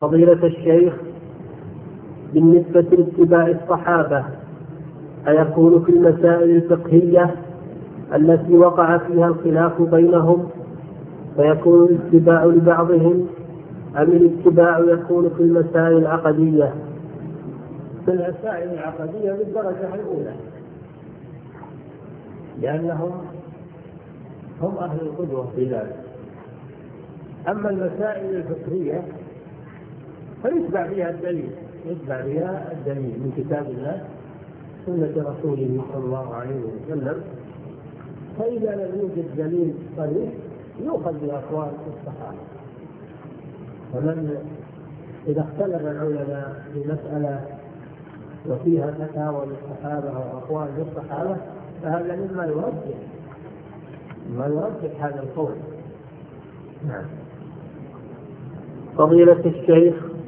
فضيلة الشيخ، بالنسبة لاتباع الصحابة أيكون في المسائل الفقهية التي وقع فيها الخلاف بينهم فيكون الاتباع لبعضهم، أم الاتباع يكون في المسائل العقدية؟ في المسائل العقدية بالدرجة الأولى، لأنهم هم أهل القدوة في ذلك. أما المسائل الفقهية فيتبع بها الدليل، من كتاب الله سنة رسوله صلى الله عليه وسلم. فإذا لم يوجد دليل صريح يؤخذ بأقوال الصحابة. فمن إذا اختلف العلماء في مسألة وفيها فتاوى للصحابة أو أقوال للصحابة فهذا مما يرجح هذا القول. فضيلة الشيخ،